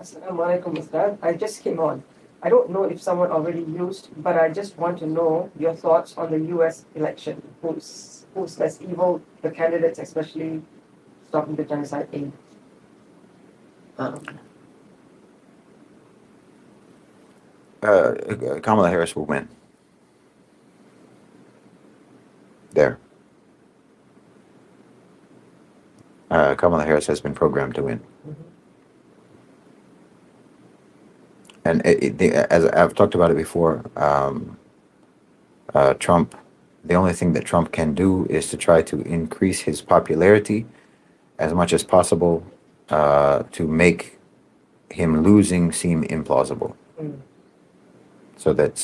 Assalamu alaikum, Ustad. I just came on. I don't know if someone already used, but I just want to know your thoughts on the US election. Who's less evil, the candidates, especially stopping the genocide aid. Um, Kamala Harris will win. There. Kamala Harris has been programmed to win. And as I've talked about it before, Trump, the only thing that Trump can do is to try to increase his popularity as much as possible to make him losing seem implausible. So that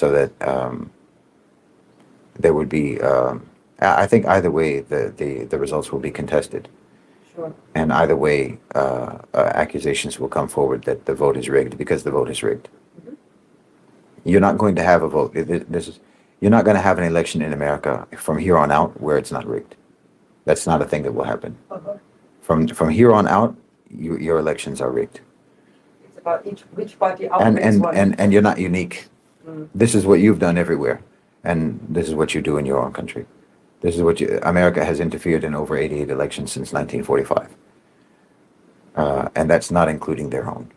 there would be, I think either way the results will be contested. Sure. And either way, accusations will come forward that the vote is rigged because the vote is rigged. Mm-hmm. You're not going to have a vote. You're not going to have an election in America from here on out where it's not rigged. That's not a thing that will happen. Uh-huh. From here on out, your elections are rigged. It's about which party outweighs one. And you're not unique. Mm. This is what you've done everywhere, and this is what you do in your own country. This is what America has interfered in over 88 elections since 1945. And that's not including their own.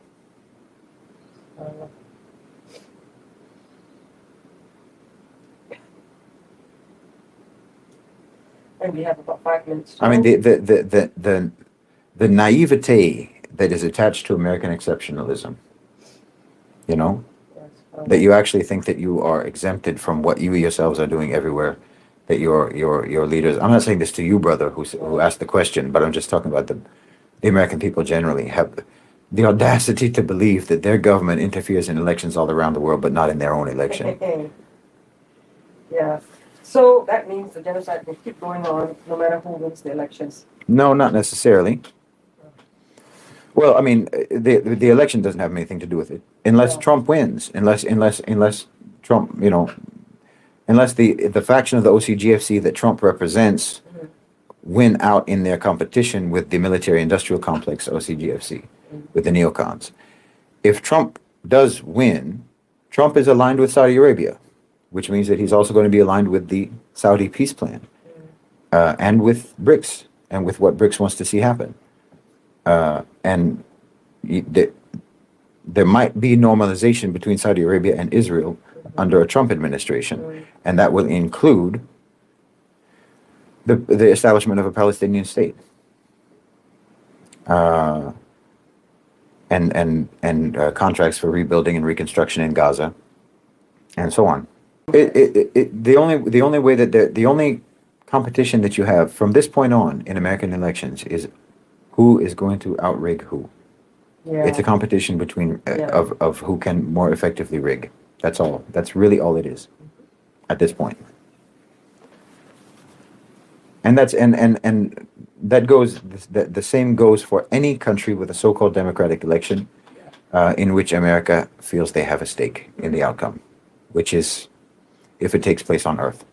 And we have about 5 minutes. I mean, the naivete that is attached to American exceptionalism, you know, that you actually think that you are exempted from what you yourselves are doing everywhere, that your leaders, I'm not saying this to you, brother, who asked the question, but I'm just talking about the American people generally have the audacity to believe that their government interferes in elections all around the world, but not in their own election. Yeah. So that means the genocide will keep going on no matter who wins the elections. No, not necessarily. Well, I mean, the election doesn't have anything to do with it, unless Trump wins, unless Trump, you know, unless the faction of the OCGFC that Trump represents win out in their competition with the military-industrial complex OCGFC, with the neocons. If Trump does win, Trump is aligned with Saudi Arabia, which means that he's also going to be aligned with the Saudi peace plan, and with BRICS, and with what BRICS wants to see happen. And there might be normalization between Saudi Arabia and Israel under a Trump administration, and that will include the establishment of a Palestinian state, and contracts for rebuilding and reconstruction in Gaza, and so on. The only competition that you have from this point on in American elections is who is going to outrig who. Yeah. It's a competition between of who can more effectively rig. That's all. That's really all it is at this point. And that's and that goes. The same goes for any country with a so-called democratic election, in which America feels they have a stake in the outcome, which is if it takes place on Earth.